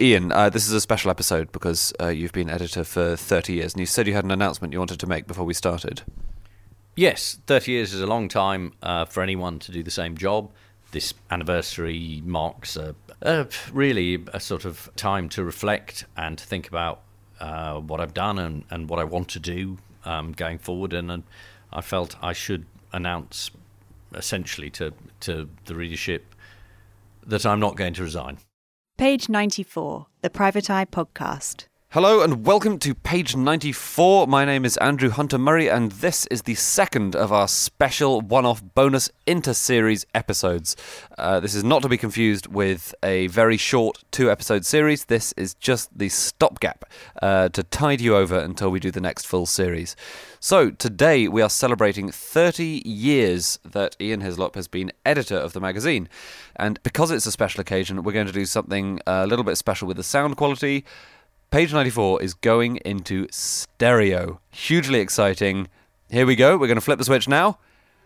Ian, this is a special episode because you've been editor for 30 years, and you said you had an announcement you wanted to make before we started. Yes, 30 years is a long time for anyone to do the same job. This anniversary marks really a sort of time to reflect and to think about what I've done and what I want to do going forward. And I felt I should announce essentially to the readership that I'm not going to resign. Page 94, the Private Eye Podcast. Hello and welcome to Page 94. My name is Andrew Hunter-Murray and this is the second of our special one-off bonus inter-series episodes. This is not to be confused with a very short 2-episode series. This is just the stopgap to tide you over until we do the next full series. So today we are celebrating 30 years that Ian Hislop has been editor of the magazine. And because it's a special occasion, we're going to do something a little bit special with the sound quality. Page 94 is going into stereo. Hugely exciting. Here we go. We're going to flip the switch now.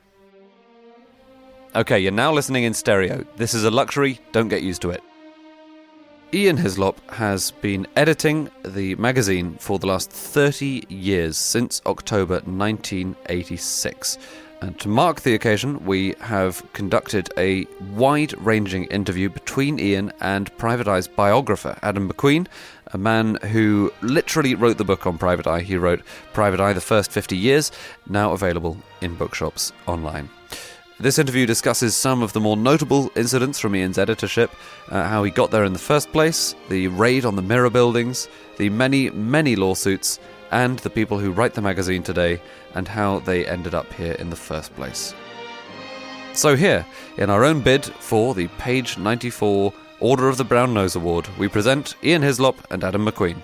Okay, you're now listening in stereo. This is a luxury. Don't get used to it. Ian Hislop has been editing the magazine for the last 30 years, since October 1986. And to mark the occasion, we have conducted a wide-ranging interview between Ian and Private Eye's biographer, Adam McQueen, a man who literally wrote the book on Private Eye. He wrote Private Eye, The First 50 Years, now available in bookshops online. This interview discusses some of the more notable incidents from Ian's editorship, how he got there in the first place, the raid on the Mirror buildings, the many, many lawsuits, and the people who write the magazine today, and how they ended up here in the first place. So here, in our own bid for the Page 94 Order of the Brown Nose Award, we present Ian Hislop and Adam McQueen.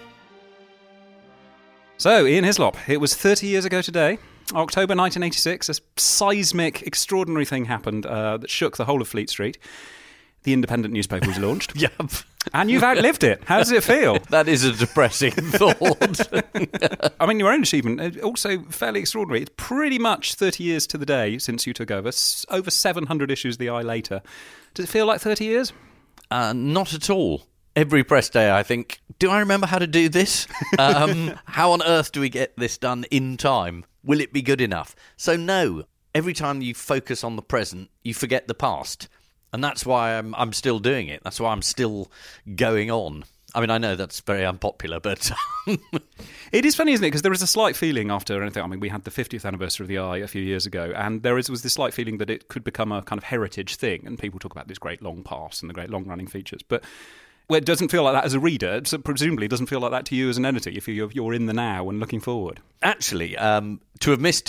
So, Ian Hislop, it was 30 years ago today, October 1986, a seismic, extraordinary thing happened that shook the whole of Fleet Street. The Independent newspaper was launched. Yep. And you've outlived it. How does it feel? That is a depressing thought. I mean, your own achievement, also fairly extraordinary. It's pretty much 30 years to the day since you took over. Over 700 issues the eye later. Does it feel like 30 years? Not at all. Every press day I think, do I remember how to do this? How on earth do we get this done in time? Will it be good enough? So no, every time you focus on the present, you forget the past. And that's why I'm still doing it. That's why I'm still going on. I mean, I know that's very unpopular, but... It is funny, isn't it? Because there is a slight feeling after anything. I mean, we had the 50th anniversary of the Eye a few years ago, and was this slight feeling that it could become a kind of heritage thing, and people talk about this great long past and the great long-running features. But well, it doesn't feel like that as a reader. So presumably it doesn't feel like that to you as an editor, if you're in the now and looking forward. Actually, to have missed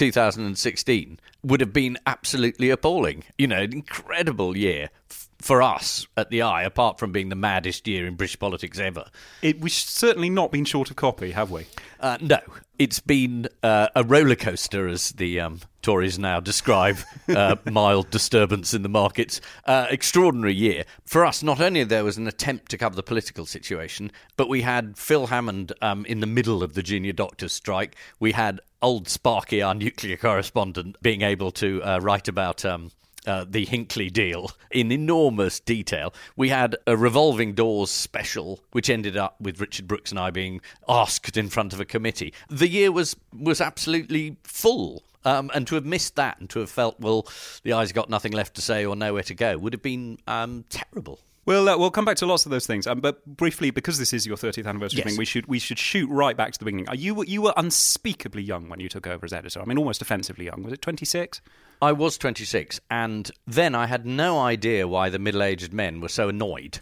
2016 would have been absolutely appalling. You know, an incredible year for us at the Eye, apart from being the maddest year in British politics ever. We've certainly not been short of copy, have we? No. It's been a roller coaster, as the Tories now describe mild disturbance in the markets. Extraordinary year. For us, not only there was an attempt to cover the political situation, but we had Phil Hammond in the middle of the junior doctors' strike. We had old Sparky, our nuclear correspondent, being able to write about... the Hinckley deal in enormous detail. We had a revolving doors special, which ended up with Richard Brooks and I being asked in front of a committee. The year was absolutely full. And to have missed that and to have felt, well, the Eye's got nothing left to say or nowhere to go would have been terrible. Well, we'll come back to lots of those things, but briefly, because this is your 30th anniversary Yes. thing, we should shoot right back to the beginning. You were unspeakably young when you took over as editor. I mean, almost offensively young. Was it 26? I was 26, and then I had no idea why the middle-aged men were so annoyed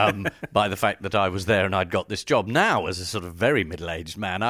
by the fact that I was there and I'd got this job. Now, as a sort of very middle-aged man,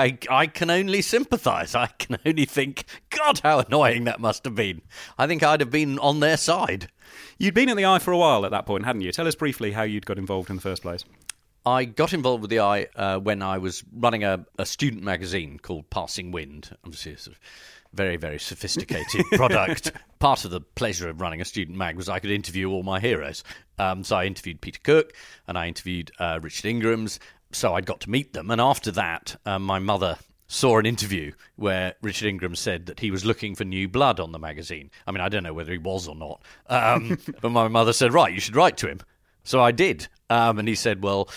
I can only sympathise. I can only think, God, how annoying that must have been. I think I'd have been on their side. You'd been at the Eye for a while at that point, hadn't you? Tell us briefly how you'd got involved in the first place. I got involved with the Eye when I was running a student magazine called Passing Wind. Obviously, a sort of very, very sophisticated product. Part of the pleasure of running a student mag was I could interview all my heroes. So I interviewed Peter Cook and I interviewed Richard Ingrams. So I got to meet them. And after that, my mother saw an interview where Richard Ingram said that he was looking for new blood on the magazine. I mean, I don't know whether he was or not. But my mother said, right, you should write to him. So I did. And he said, well,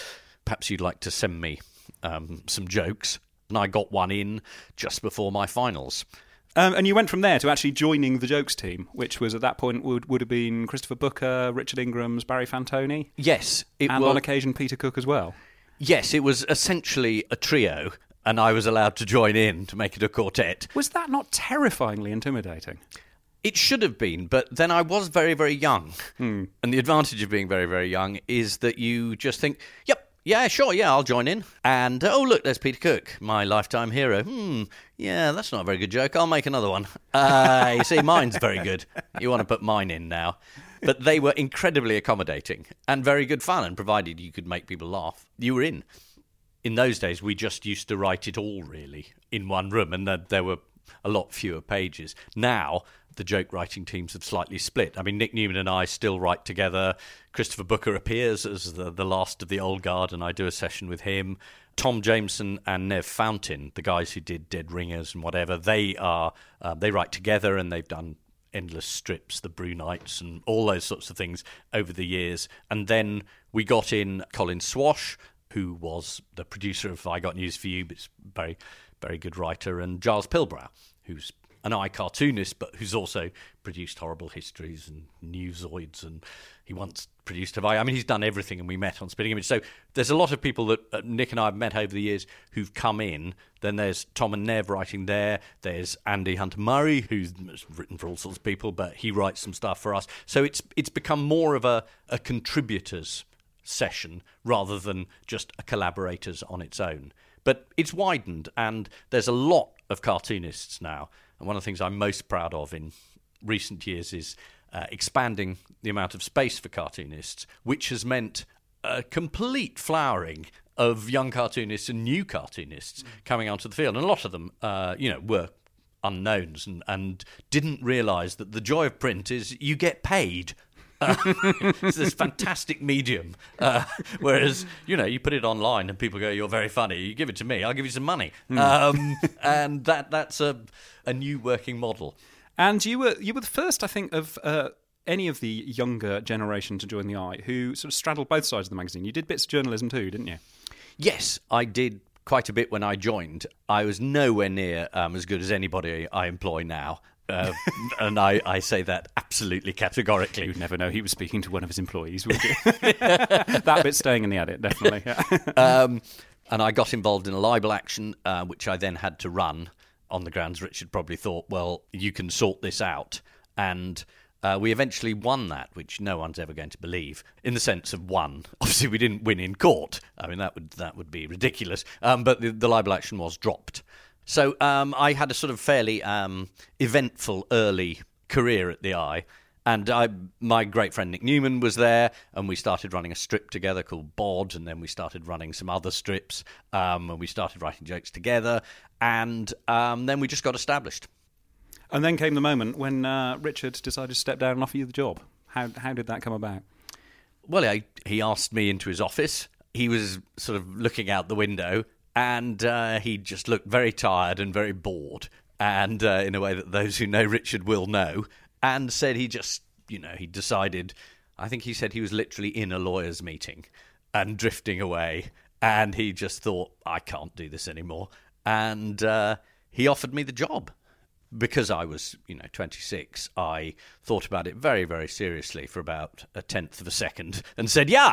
perhaps you'd like to send me some jokes. And I got one in just before my finals. And you went from there to actually joining the jokes team, which was at that point would have been Christopher Booker, Richard Ingrams, Barry Fantoni. Yes. And on occasion Peter Cook as well. Yes, it was essentially a trio, and I was allowed to join in to make it a quartet. Was that not terrifyingly intimidating? It should have been, but then I was very, very young. And the advantage of being very, very young is that you just think, yep, yeah, sure, yeah, I'll join in. And, oh, look, there's Peter Cook, my lifetime hero. Yeah, that's not a very good joke. I'll make another one. You see, mine's very good. You want to put mine in now. But they were incredibly accommodating and very good fun, and provided you could make people laugh, you were in. In those days, we just used to write it all, really, in one room, and there were a lot fewer pages. Now, the joke writing teams have slightly split. I mean, Nick Newman and I still write together. Christopher Booker appears as the last of the old guard, and I do a session with him. Tom Jameson and Nev Fountain, the guys who did Dead Ringers and whatever, they write together, and they've done endless strips, the Brew Nights and all those sorts of things over the years. And then we got in Colin Swash, who was the producer of I Got News for You, but it's a very, very good writer, and Giles Pilbrow, who's an cartoonist, but who's also produced Horrible Histories and Newsoids, and he once produced I mean, he's done everything, and we met on Spitting Image. So there's a lot of people that Nick and I have met over the years who've come in. Then there's Tom and Nev writing there. There's Andy Hunter-Murray, who's written for all sorts of people, but he writes some stuff for us. So it's become more of a contributors session rather than just a collaborators on its own. But it's widened, and there's a lot of cartoonists now. And one of the things I'm most proud of in recent years is expanding the amount of space for cartoonists, which has meant a complete flowering of young cartoonists and new cartoonists coming onto the field. And a lot of them, were unknowns and didn't realise that the joy of print is you get paid. It's this fantastic medium, whereas you put it online and people go, "You're very funny." You give it to me, I'll give you some money, and that's a new working model. And you were the first, I think, of any of the younger generation to join the Eye who sort of straddled both sides of the magazine. You did bits of journalism too, didn't you? Yes, I did quite a bit when I joined. I was nowhere near as good as anybody I employ now. And I say that absolutely categorically. You'd never know he was speaking to one of his employees, would you? That bit's staying in the edit, definitely. And I got involved in a libel action, which I then had to run on the grounds Richard probably thought, well, you can sort this out. And we eventually won that, which no one's ever going to believe, in the sense of won. Obviously, we didn't win in court. I mean, that would be ridiculous. But the libel action was dropped. So I had a sort of fairly eventful early career at the Eye, and my great friend Nick Newman was there, and we started running a strip together called Bod, and then we started running some other strips, and we started writing jokes together, and then we just got established. And then came the moment when Richard decided to step down and offer you the job. How did that come about? Well, he asked me into his office. He was sort of looking out the window, and he just looked very tired and very bored, and in a way that those who know Richard will know, and said he just, he decided, I think he said he was literally in a lawyer's meeting and drifting away, and he just thought, I can't do this anymore. And he offered me the job. Because I was, 26, I thought about it very, very seriously for about a tenth of a second and said, now,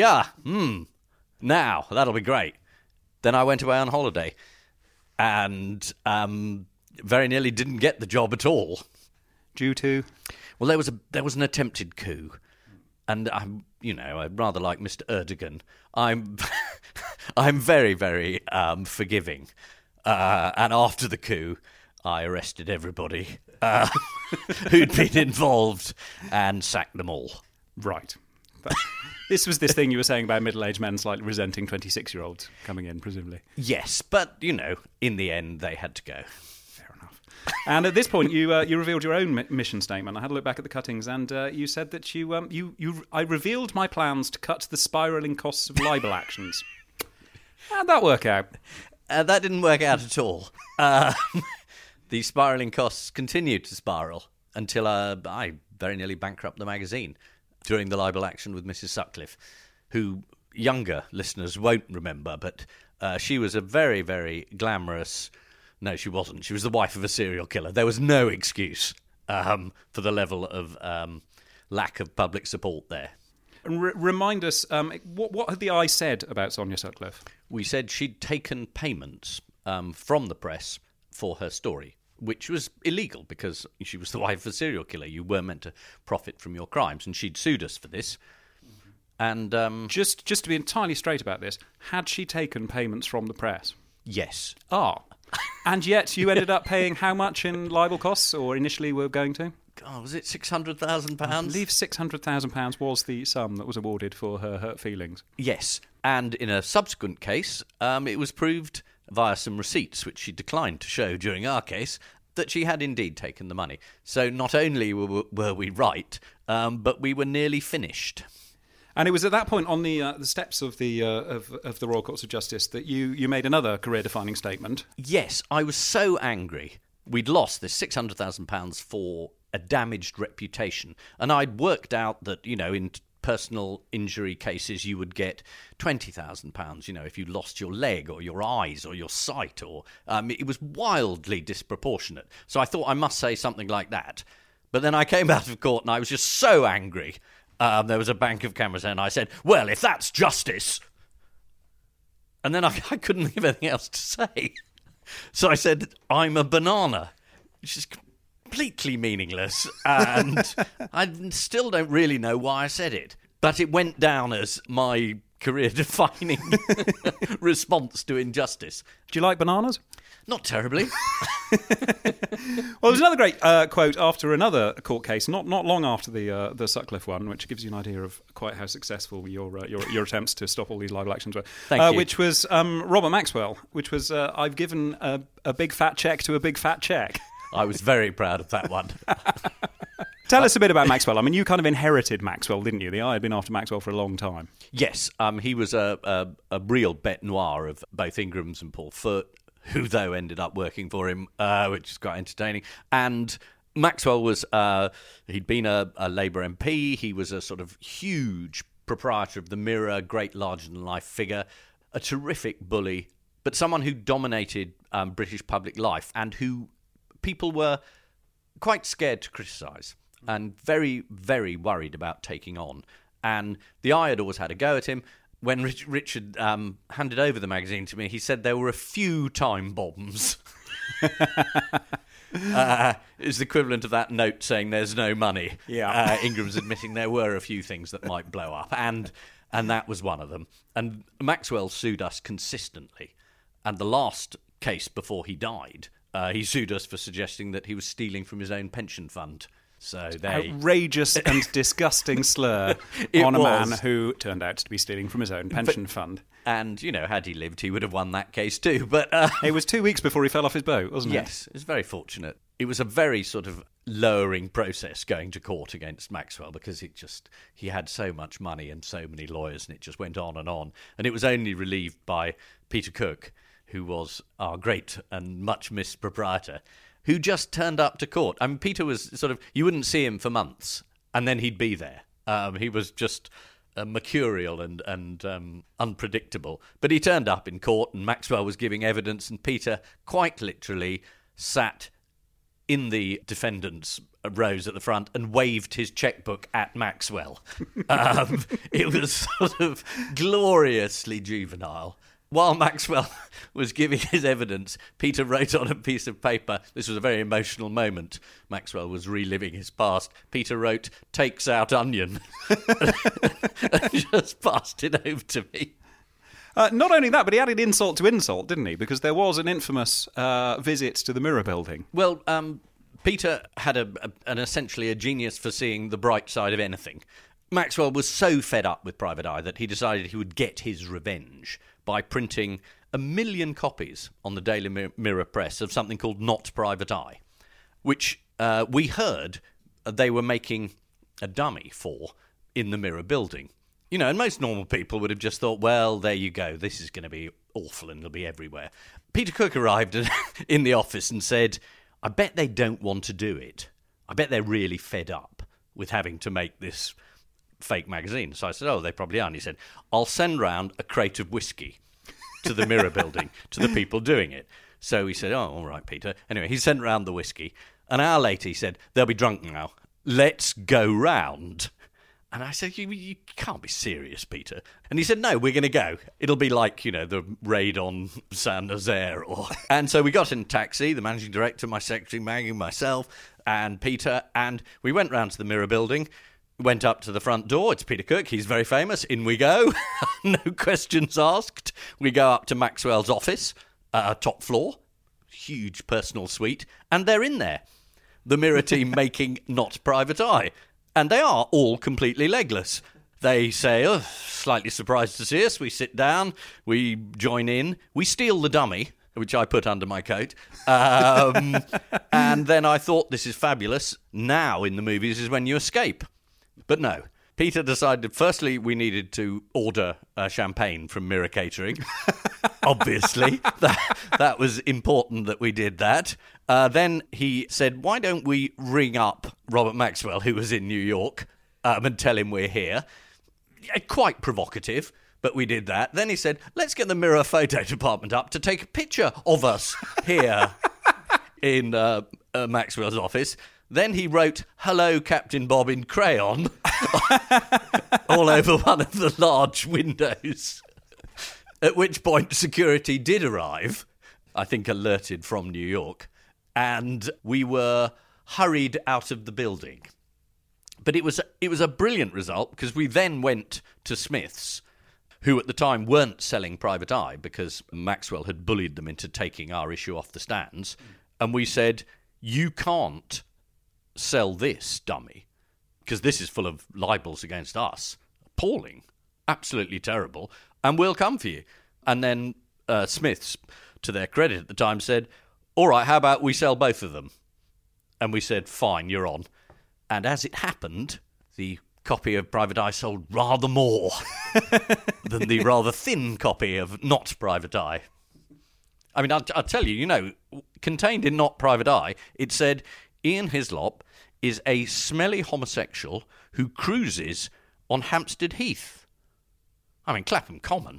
that'll be great. Then I went away on holiday and very nearly didn't get the job at all. Due to? Well, there was an attempted coup. And I rather like Mr. Erdogan. I'm very, very forgiving. And after the coup, I arrested everybody who'd been involved and sacked them all. Right. This was this thing you were saying about middle-aged men slightly resenting 26-year-olds coming in, presumably. Yes, but, in the end, they had to go. Fair enough. And at this point, you revealed your own mission statement. I had a look back at the cuttings, and you said that I revealed my plans to cut the spiralling costs of libel actions. How'd that work out? That didn't work out at all. The spiralling costs continued to spiral until I very nearly bankrupted the magazine during the libel action with Mrs. Sutcliffe, who, younger listeners won't remember, but she was a very, very glamorous... No, she wasn't. She was the wife of a serial killer. There was no excuse for the level of lack of public support there. And remind us, what had the Eye said about Sonia Sutcliffe? We said she'd taken payments from the press for her story, which was illegal because she was the wife of a serial killer. You weren't meant to profit from your crimes, and she'd sued us for this. And just to be entirely straight about this, had she taken payments from the press? yes. And yet you ended up paying how much in libel costs, or initially were going to? God, was it £600,000? I believe £600,000 was the sum that was awarded for her hurt feelings. Yes, and in a subsequent case, it was proved via some receipts, which she declined to show during our case, that she had indeed taken the money. So not only were we right, but we were nearly finished. And it was at that point on the steps of the Royal Courts of Justice that you made another career-defining statement. Yes, I was so angry. We'd lost this £600,000 for a damaged reputation. And I'd worked out that, in personal injury cases, you would get £20,000, if you lost your leg or your eyes or your sight. Or it was wildly disproportionate. So I thought I must say something like that. But then I came out of court and I was just so angry. There was a bank of cameras there and I said, well, if that's justice... And then I couldn't think of anything else to say. So I said, I'm a banana, which is completely meaningless. And I still don't really know why I said it. But it went down as my career-defining response to injustice. Do you like bananas? Not terribly. Well, there's another great quote after another court case, not long after the Sutcliffe one, which gives you an idea of quite how successful your attempts to stop all these libel actions were. Thank you. Which was Robert Maxwell, which was I've given a big fat cheque to a big fat cheque. I was very proud of that one. Tell us a bit about Maxwell. I mean, you kind of inherited Maxwell, didn't you? The Eye had been after Maxwell for a long time. Yes, he was a real bête noire of both Ingram's and Paul Foot, who, though, ended up working for him, which is quite entertaining. And Maxwell was, he'd been a Labour MP. He was a sort of huge proprietor of the Mirror, great larger-than-life figure, a terrific bully, but someone who dominated British public life and who people were quite scared to criticise and very, very worried about taking on. And the Eye had always had a go at him. When Richard handed over the magazine to me, he said there were a few time bombs. It's the equivalent of that note saying there's no money. Yeah. Ingram's admitting there were a few things that might blow up, and that was one of them. And Maxwell sued us consistently. And the last case before he died, he sued us for suggesting that he was stealing from his own pension fund. So outrageous and disgusting slur on a man who turned out to be stealing from his own pension fund. And, had he lived, he would have won that case too. But it was 2 weeks before he fell off his boat, wasn't it? Yes, it was very fortunate. It was a very sort of lowering process going to court against Maxwell because he had so much money and so many lawyers, and it just went on. And it was only relieved by Peter Cook, who was our great and much missed proprietor, who just turned up to court. I mean, Peter was sort of... You wouldn't see him for months, and then he'd be there. He was just mercurial and unpredictable. But he turned up in court, and Maxwell was giving evidence, and Peter quite literally sat in the defendant's rows at the front and waved his chequebook at Maxwell. It was sort of gloriously juvenile. While Maxwell was giving his evidence, Peter wrote on a piece of paper, this was a very emotional moment, Maxwell was reliving his past, Peter wrote, "takes out onion," and just passed it over to me. Not only that, but he added insult to insult, didn't he? Because there was an infamous visit to the Mirror building. Well, Peter had an essentially a genius for seeing the bright side of anything. Maxwell was so fed up with Private Eye that he decided he would get his revenge by printing 1 million copies on the Daily Mirror press of something called Not Private Eye, which we heard they were making a dummy for in the Mirror building. And most normal people would have just thought, well, there you go, this is going to be awful and it'll be everywhere. Peter Cook arrived in the office and said, I bet they don't want to do it. I bet they're really fed up with having to make this fake magazine. So I said, oh, they probably are. And he said, I'll send round a crate of whiskey to the Mirror building, to the people doing it. So he said, oh, all right, Peter. Anyway, he sent round the whiskey. An hour later, he said, they'll be drunk now. Let's go round. And I said, you can't be serious, Peter. And he said, no, we're going to go. It'll be like, the raid on Saint-Nazaire. And so we got in a taxi, the managing director, my secretary, Maggie, myself, and Peter, and we went round to the Mirror building, went up to the front door. It's Peter Cook. He's very famous. In we go. No questions asked. We go up to Maxwell's office, top floor, huge personal suite, and they're in there. The Mirror team making Not Private Eye. And they are all completely legless. They say, oh, slightly surprised to see us. We sit down, we join in, we steal the dummy, which I put under my coat. And then I thought, this is fabulous. Now in the movies is when you escape. But no. Peter decided, firstly, we needed to order champagne from Mirror Catering. Obviously. That was important that we did that. Then he said, why don't we ring up Robert Maxwell, who was in New York, and tell him we're here? Quite provocative, but we did that. Then he said, let's get the Mirror photo department up to take a picture of us here in Maxwell's office. Then he wrote, hello, Captain Bob, in crayon all over one of the large windows. At which point security did arrive, I think alerted from New York, and we were hurried out of the building. But it was a brilliant result, because we then went to Smith's, who at the time weren't selling Private Eye because Maxwell had bullied them into taking our issue off the stands, and we said, you can't sell this, dummy, because this is full of libels against us. Appalling. Absolutely terrible. And we'll come for you. And then Smiths, to their credit at the time, said, all right, how about we sell both of them? And we said, fine, you're on. And as it happened, the copy of Private Eye sold rather more than the rather thin copy of Not Private Eye. I mean, I'll tell you, contained in Not Private Eye, it said, Ian Hislop is a smelly homosexual who cruises on Hampstead Heath. I mean, Clapham Common.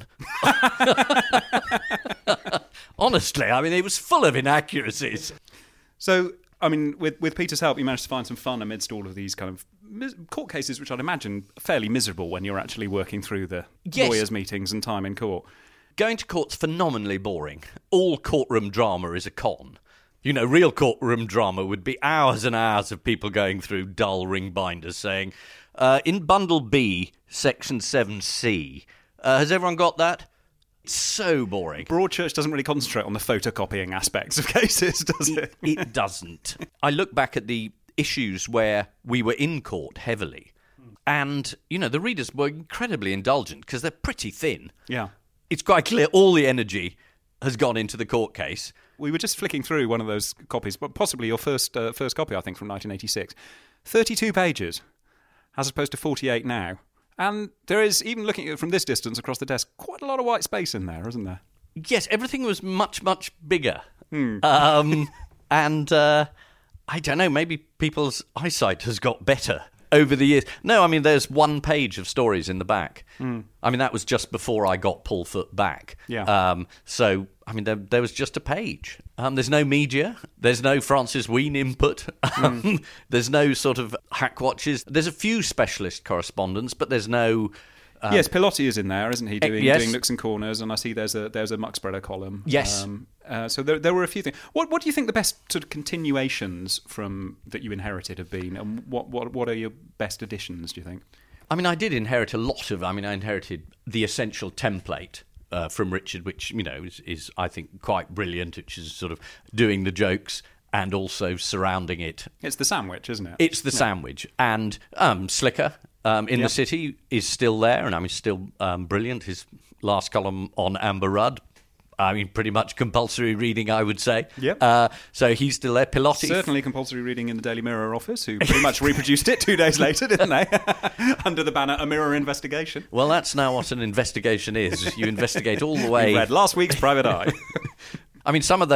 Honestly, I mean, it was full of inaccuracies. So, I mean, with Peter's help, you managed to find some fun amidst all of these kind of court cases, which I'd imagine fairly miserable when you're actually working through the lawyers' meetings and time in court. Going to court's phenomenally boring. All courtroom drama is a con. Real courtroom drama would be hours and hours of people going through dull ring binders saying, in Bundle B, Section 7C, has everyone got that? It's so boring. Broadchurch doesn't really concentrate on the photocopying aspects of cases, does it? It doesn't. I look back at the issues where we were in court heavily, and, the readers were incredibly indulgent because they're pretty thin. Yeah. It's quite clear all the energy has gone into the court case. We were just flicking through one of those copies, but possibly your first copy, I think, from 1986. 32 pages, as opposed to 48 now. And there is, even looking at it from this distance across the desk, quite a lot of white space in there, isn't there? Yes, everything was much, much bigger. And I don't know, maybe people's eyesight has got better over the years. No, I mean, there's one page of stories in the back. I mean, that was just before I got Paul Foot back. Yeah. So, I mean, there was just a page. There's no media. There's no Francis Wheen input. There's no sort of hack watches. There's a few specialist correspondents, but there's no... yes, Pilotti is in there, isn't he, doing yes. Nooks and Corners, and I see there's a Muck Spreader column. Yes. So there were a few things. What do you think the best sort of continuations from that you inherited have been, and what are your best additions, do you think? I mean, I did inherit a lot of... I mean, I inherited the essential template from Richard, which, is I think, quite brilliant, which is sort of doing the jokes and also surrounding it. It's the sandwich, isn't it? It's the sandwich. And Slicker in the City is still there, and I mean, still brilliant. His last column on Amber Rudd, I mean, pretty much compulsory reading, I would say. Yep. So he's still there. Pilotti. Certainly compulsory reading in the Daily Mirror office, who pretty much reproduced it 2 days later, didn't they? Under the banner, a Mirror investigation. Well, that's now what an investigation is. You investigate all the way. You read last week's Private Eye. I mean, some of those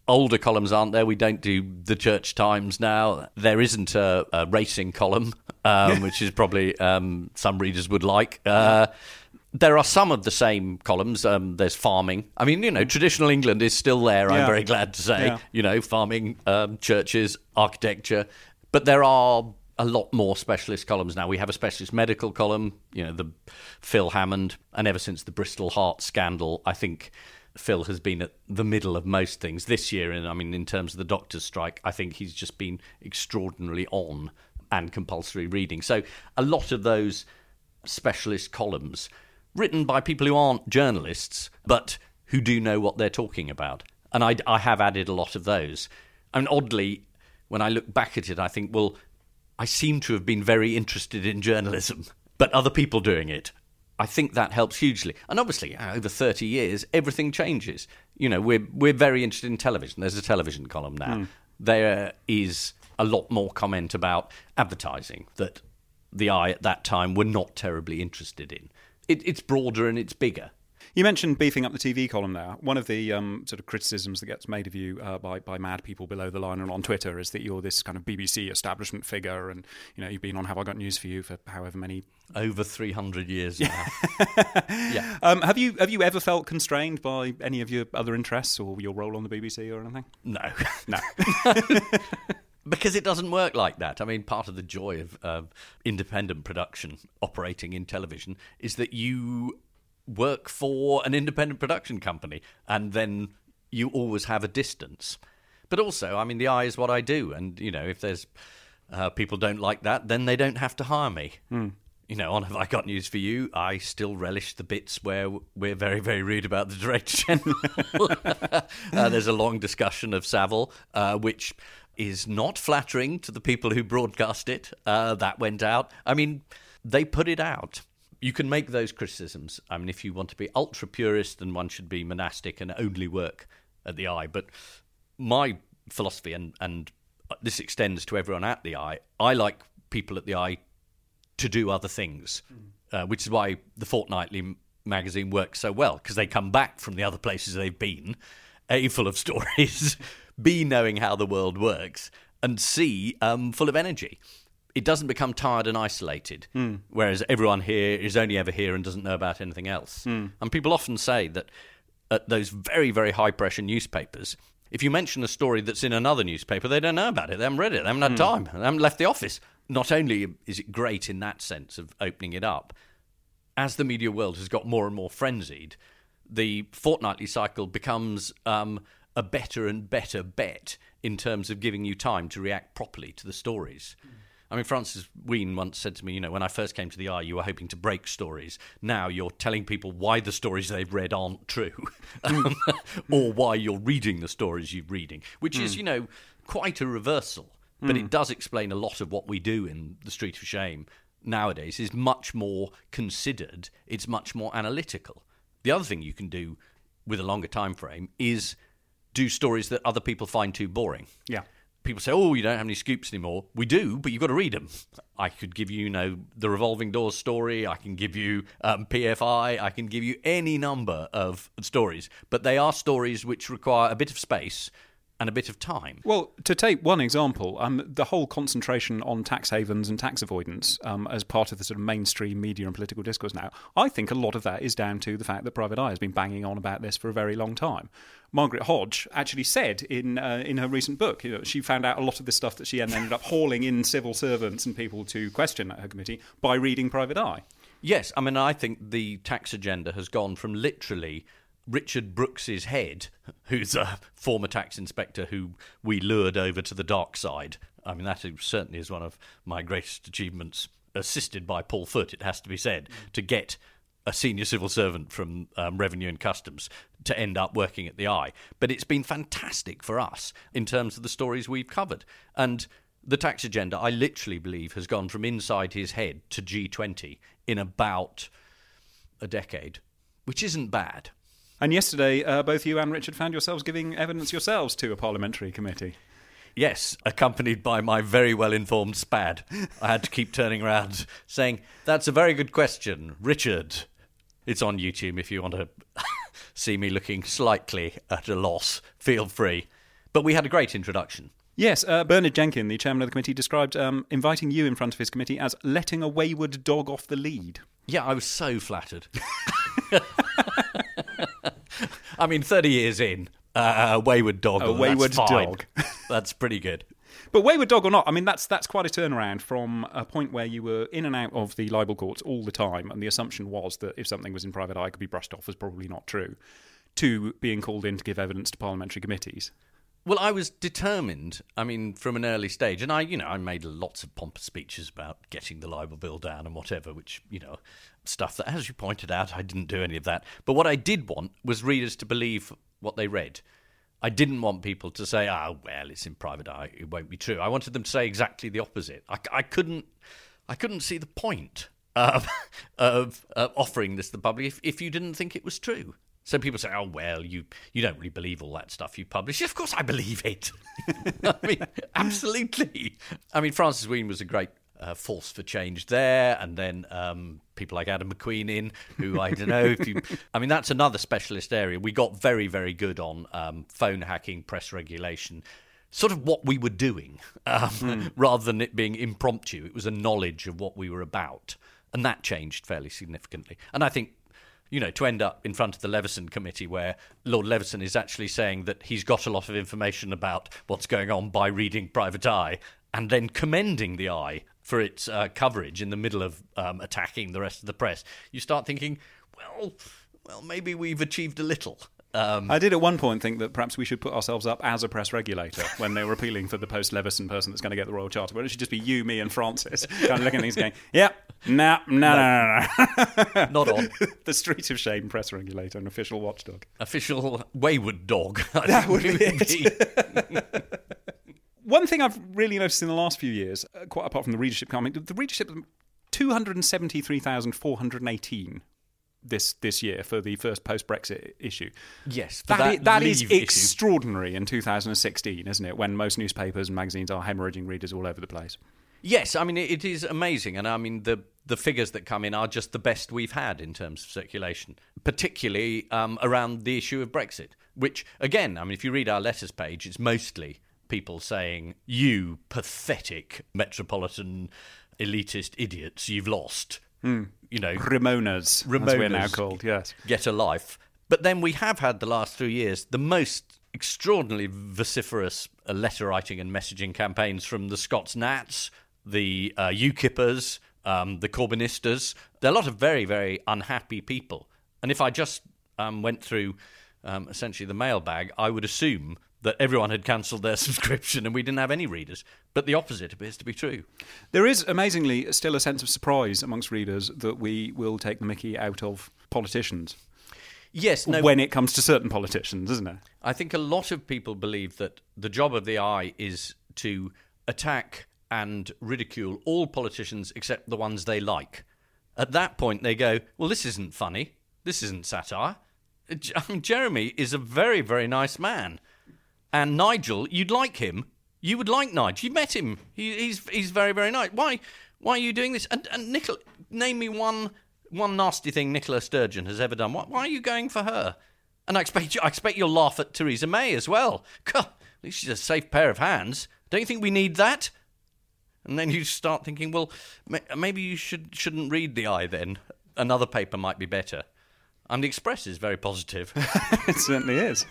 older columns aren't there. We don't do the Church Times now. There isn't a racing column, which is probably some readers would like. There are some of the same columns. There's farming. I mean, traditional England is still there, I'm very glad to say. Yeah. Farming, churches, architecture. But there are a lot more specialist columns now. We have a specialist medical column, the Phil Hammond. And ever since the Bristol Heart scandal, I think Phil has been at the middle of most things this year. And in terms of the doctor's strike, I think he's just been extraordinarily on and compulsory reading. So a lot of those specialist columns written by people who aren't journalists, but who do know what they're talking about. And I have added a lot of those. Oddly, when I look back at it, I think, well, I seem to have been very interested in journalism, but other people doing it. I think that helps hugely. And obviously, over 30 years, everything changes. We're very interested in television. There's a television column now. There is a lot more comment about advertising that the Eye at that time were not terribly interested in. It's broader and it's bigger. You mentioned beefing up the TV column there. One of the sort of criticisms that gets made of you by mad people below the line and on Twitter is that you're this kind of BBC establishment figure, and you've been on Have I Got News for You for however many... Over 300 years now. Yeah. Have you ever felt constrained by any of your other interests or your role on the BBC or anything? No. No. Because it doesn't work like that. Part of the joy of independent production operating in television is that you work for an independent production company and then you always have a distance. But also, the Eye is what I do. And, if there's people don't like that, then they don't have to hire me. On Have I Got News for You, I still relish the bits where we're very, very rude about the Director General. There's a long discussion of Savile, which is not flattering to the people who broadcast it. That went out. They put it out. You can make those criticisms. If you want to be ultra purist, then one should be monastic and only work at the Eye. But my philosophy, and this extends to everyone at the Eye, I like people at the Eye to do other things, which is why the Fortnightly magazine works so well, because they come back from the other places they've been, A, full of stories, B, knowing how the world works, and C, full of energy. It doesn't become tired and isolated, whereas everyone here is only ever here and doesn't know about anything else. And people often say that at those very, very high-pressure newspapers, if you mention a story that's in another newspaper, they don't know about it, they haven't read it, they haven't had time, they haven't left the office. Not only is it great in that sense of opening it up, as the media world has got more and more frenzied, the Fortnightly cycle becomes a better and better bet in terms of giving you time to react properly to the stories. Francis Wheen once said to me, when I first came to the Eye, you were hoping to break stories. Now you're telling people why the stories they've read aren't true, or why you're reading the stories you're reading, which is, quite a reversal. But it does explain a lot of what we do in The Street of Shame nowadays is much more considered. It's much more analytical. The other thing you can do with a longer time frame is do stories that other people find too boring. Yeah. People say, oh, you don't have any scoops anymore. We do, but you've got to read them. I could give you, the Revolving Doors story. I can give you PFI. I can give you any number of stories. But they are stories which require a bit of space and a bit of time. Well, to take one example, the whole concentration on tax havens and tax avoidance as part of the sort of mainstream media and political discourse now, I think a lot of that is down to the fact that Private Eye has been banging on about this for a very long time. Margaret Hodge actually said in her recent book, she found out a lot of this stuff that she ended up hauling in civil servants and people to question at her committee by reading Private Eye. Yes, I think the tax agenda has gone from literally Richard Brooks's head, who's a former tax inspector who we lured over to the dark side. That certainly is one of my greatest achievements, assisted by Paul Foot, it has to be said, to get a senior civil servant from Revenue and Customs to end up working at the Eye. But it's been fantastic for us in terms of the stories we've covered. And the tax agenda, I literally believe, has gone from inside his head to G20 in about a decade, which isn't bad. And yesterday, both you and Richard found yourselves giving evidence yourselves to a parliamentary committee. Yes, accompanied by my very well-informed SPAD. I had to keep turning around saying, that's a very good question, Richard. It's on YouTube if you want to see me looking slightly at a loss. Feel free. But we had a great introduction. Yes, Bernard Jenkin, the chairman of the committee, described inviting you in front of his committee as letting a wayward dog off the lead. Yeah, I was so flattered. I mean, 30 years in, a wayward dog. A wayward dog. That's pretty good. But wayward dog or not, I mean, that's quite a turnaround from a point where you were in and out of the libel courts all the time, and the assumption was that if something was in private eye, it could be brushed off as probably not true, to being called in to give evidence to parliamentary committees. Well, I was determined, I mean, from an early stage, and I made lots of pompous speeches about getting the libel bill down and whatever, which, stuff that, as you pointed out, I didn't do any of that. But what I did want was readers to believe what they read. I didn't want people to say, well, it's in private eye, it won't be true. I wanted them to say exactly the opposite. I couldn't see the point of offering this to the public if you didn't think it was true. So people say, well, you don't really believe all that stuff you publish. Of course I believe it. I mean, absolutely. I mean, Francis Wheen was a great force for change there, and then people like Adam McQueen in, who I don't know if you... I mean, that's another specialist area. We got very, very good on phone hacking, press regulation, sort of what we were doing, rather than it being impromptu. It was a knowledge of what we were about, and that changed fairly significantly. And I think, to end up in front of the Leveson Committee where Lord Leveson is actually saying that he's got a lot of information about what's going on by reading Private Eye, and then commending the Eye for its coverage in the middle of attacking the rest of the press, you start thinking, well, maybe we've achieved a little. I did at one point think that perhaps we should put ourselves up as a press regulator when they were appealing for the post-Leveson person that's going to get the Royal Charter. But it should just be you, me and Francis kind of looking at things going, no. Not on. The Street of Shame press regulator and official watchdog. Official wayward dog. That would be it. One thing I've really noticed in the last few years, quite apart from the readership comment, the readership 273,418 this year for the first post-Brexit issue. Yes, that is extraordinary in 2016, isn't it? When most newspapers and magazines are hemorrhaging readers all over the place. Yes, I mean, it is amazing. And I mean, the figures that come in are just the best we've had in terms of circulation, particularly around the issue of Brexit, which, again, I mean, if you read our letters page, it's mostly people saying, you pathetic metropolitan elitist idiots, you've lost. Ramonas, as we're now called, yes. Get a life. But then we have had the last 3 years the most extraordinarily vociferous letter writing and messaging campaigns from the Scots Nats, the UKIPers, the Corbynistas. There are a lot of very, very unhappy people. And if I just went through essentially the mailbag, I would assume that everyone had cancelled their subscription and we didn't have any readers. But the opposite appears to be true. There is, amazingly, still a sense of surprise amongst readers that we will take the mickey out of politicians. Yes. When it comes to certain politicians, isn't it? I think a lot of people believe that the job of the Eye is to attack and ridicule all politicians except the ones they like. At that point, they go, well, this isn't funny. This isn't satire. I mean, Jeremy is a very, very nice man. And Nigel, you'd like him. You would like Nigel. You met him. He's very, very nice. Why are you doing this? And Nicola, name me one nasty thing Nicola Sturgeon has ever done. Why are you going for her? And I expect you'll laugh at Theresa May as well. God, at least she's a safe pair of hands. Don't you think we need that? And then you start thinking, well, maybe you shouldn't read the Eye then. Another paper might be better. And the Express is very positive. It certainly is.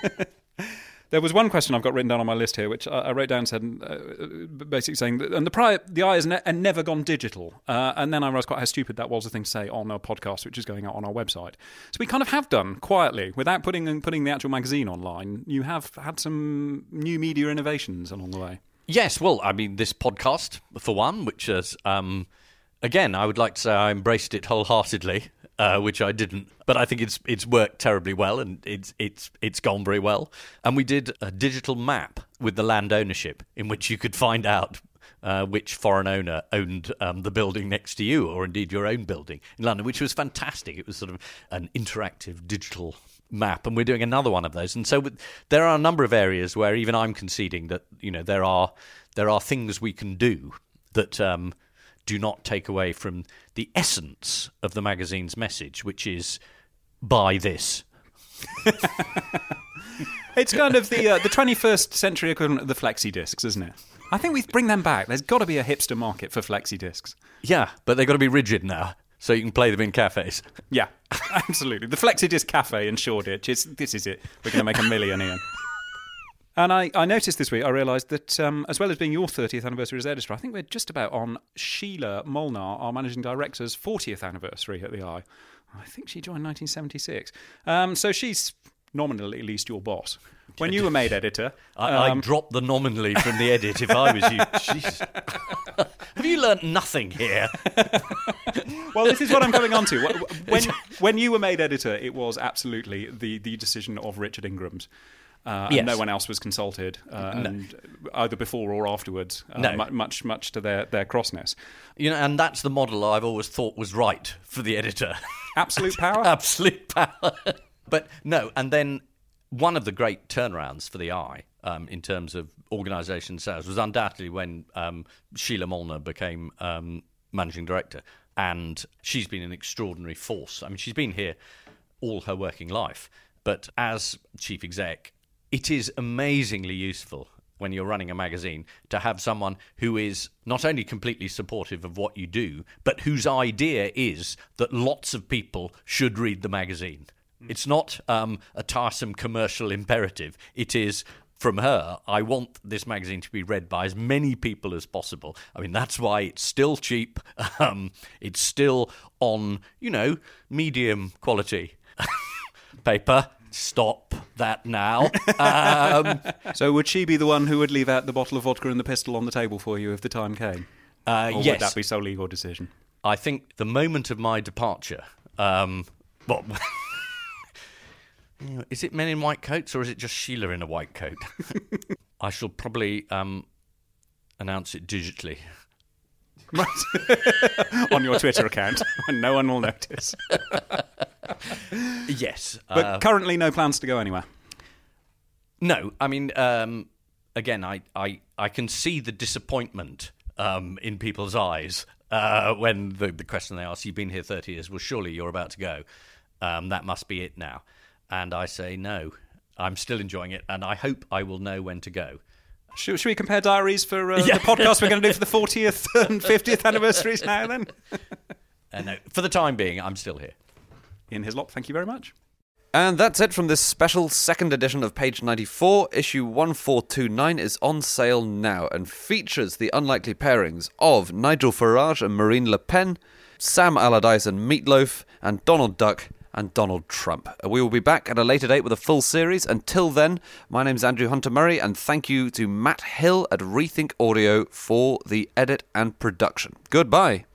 There was one question I've got written down on my list here, which I wrote down, said basically saying that, and the Eye has never gone digital. And then I realised quite how stupid that was a thing to say on a podcast, which is going out on our website. So we kind of have done quietly, without putting the actual magazine online. You have had some new media innovations along the way. Yes, well, I mean, this podcast, for one, which is, again, I would like to say I embraced it wholeheartedly. Which I didn't, but I think it's worked terribly well, and it's gone very well. And we did a digital map with the land ownership, in which you could find out which foreign owner owned the building next to you, or indeed your own building in London, which was fantastic. It was sort of an interactive digital map, and we're doing another one of those. And so there are a number of areas where even I'm conceding that there are things we can do that do not take away from the essence of the magazine's message, which is buy this. It's kind of the 21st century equivalent of the flexi discs, isn't it? I think we bring them back. There's got to be a hipster market for flexi discs. Yeah, but they've got to be rigid now, so you can play them in cafes. Yeah, absolutely. The flexi disc cafe in Shoreditch. This is it. We're going to make $1 million, Ian. And I noticed this week, I realised that as well as being your 30th anniversary as editor, I think we're just about on Sheila Molnar, our managing director's 40th anniversary at the Eye. I think she joined 1976. So she's nominally at least your boss. When you were made editor... I'd drop the nominally from the edit if I was you. Jeez. Have you learnt nothing here? Well, this is what I'm coming on to. When you were made editor, it was absolutely the decision of Richard Ingram's. Yes. And no one else was consulted, and either before or afterwards, much to their crossness. And that's the model I've always thought was right for the editor. Absolute power? Absolute power. But no, and then one of the great turnarounds for the Eye in terms of organisation sales was undoubtedly when Sheila Molnar became managing director, and she's been an extraordinary force. I mean, she's been here all her working life, but as chief exec, it is amazingly useful when you're running a magazine to have someone who is not only completely supportive of what you do, but whose idea is that lots of people should read the magazine. It's not a tiresome commercial imperative. It is, from her, I want this magazine to be read by as many people as possible. I mean, that's why it's still cheap. It's still on, medium quality paper. Stop that now. So would she be the one who would leave out the bottle of vodka and the pistol on the table for you if the time came? Or yes. would that be solely your decision? I think the moment of my departure... is it men in white coats or is it just Sheila in a white coat? I shall probably announce it digitally. Right. On your Twitter account, and no one will notice. Yes. But currently no plans to go anywhere? No. I mean, again, I can see the disappointment in people's eyes when the question they ask, you've been here 30 years, well, surely you're about to go. That must be it now. And I say, no, I'm still enjoying it, and I hope I will know when to go. Should we compare diaries for the podcast we're going to do for the 40th and 50th anniversaries now, then? No, for the time being, I'm still here. Ian Hislop, thank you very much. And that's it from this special second edition of Page 94. Issue 1429 is on sale now and features the unlikely pairings of Nigel Farage and Marine Le Pen, Sam Allardyce and Meatloaf, and Donald Duck and Donald Trump. We will be back at a later date with a full series. Until then, my name's Andrew Hunter-Murray, and thank you to Matt Hill at Rethink Audio for the edit and production. Goodbye.